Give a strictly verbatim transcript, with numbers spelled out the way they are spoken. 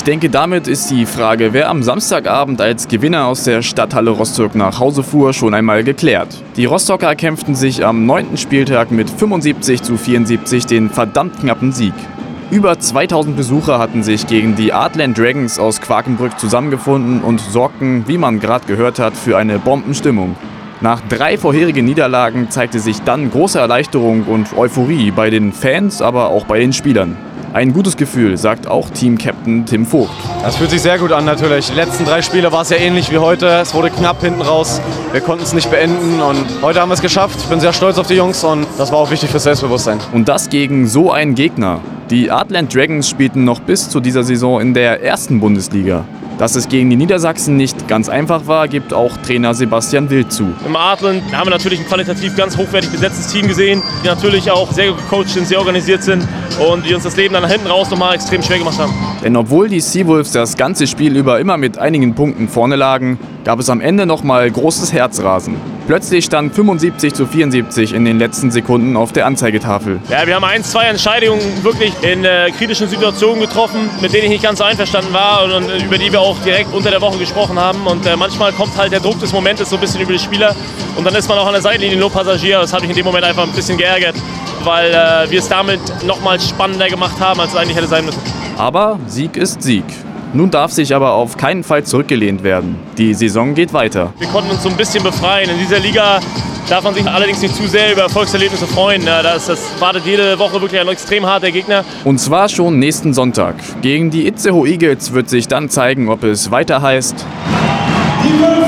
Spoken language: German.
denke, damit ist die Frage, wer am Samstagabend als Gewinner aus der Stadthalle Rostock nach Hause fuhr, schon einmal geklärt. Die Rostocker kämpften sich am neunten Spieltag mit fünfundsiebzig zu vierundsiebzig den verdammt knappen Sieg. Über zweitausend Besucher hatten sich gegen die Artland Dragons aus Quakenbrück zusammengefunden und sorgten, wie man gerade gehört hat, für eine Bombenstimmung. Nach drei vorherigen Niederlagen zeigte sich dann große Erleichterung und Euphorie bei den Fans, aber auch bei den Spielern. Ein gutes Gefühl, sagt auch Team-Captain Tim Vogt. Das fühlt sich sehr gut an natürlich. Die letzten drei Spiele war es ja ähnlich wie heute. Es wurde knapp hinten raus. Wir konnten es nicht beenden und heute haben wir es geschafft. Ich bin sehr stolz auf die Jungs und das war auch wichtig fürs Selbstbewusstsein. Und das gegen so einen Gegner. Die Artland Dragons spielten noch bis zu dieser Saison in der ersten Bundesliga. Dass es gegen die Niedersachsen nicht ganz einfach war, gibt auch Trainer Sebastian Wild zu. Im Artland haben wir natürlich ein qualitativ ganz hochwertig besetztes Team gesehen, die natürlich auch sehr gut gecoacht sind, sehr organisiert sind und die uns das Leben dann nach hinten raus nochmal extrem schwer gemacht haben. Denn obwohl die Seawolves das ganze Spiel über immer mit einigen Punkten vorne lagen, gab es am Ende nochmal großes Herzrasen. Plötzlich stand fünfundsiebzig zu vierundsiebzig in den letzten Sekunden auf der Anzeigetafel. Ja, wir haben ein, zwei Entscheidungen wirklich in äh, kritischen Situationen getroffen, mit denen ich nicht ganz so einverstanden war und, und über die wir auch direkt unter der Woche gesprochen haben. Und äh, manchmal kommt halt der Druck des Momentes so ein bisschen über die Spieler und dann ist man auch an der Seitenlinie nur Passagier. Das hat mich in dem Moment einfach ein bisschen geärgert, weil äh, wir es damit nochmal spannender gemacht haben, als es eigentlich hätte sein müssen. Aber Sieg ist Sieg. Nun darf sich aber auf keinen Fall zurückgelehnt werden. Die Saison geht weiter. Wir konnten uns so ein bisschen befreien. In dieser Liga darf man sich allerdings nicht zu sehr über Erfolgserlebnisse freuen. Das, das wartet jede Woche wirklich ein extrem harter Gegner. Und zwar schon nächsten Sonntag. Gegen die Itzehoe Eagles wird sich dann zeigen, ob es weiter heißt: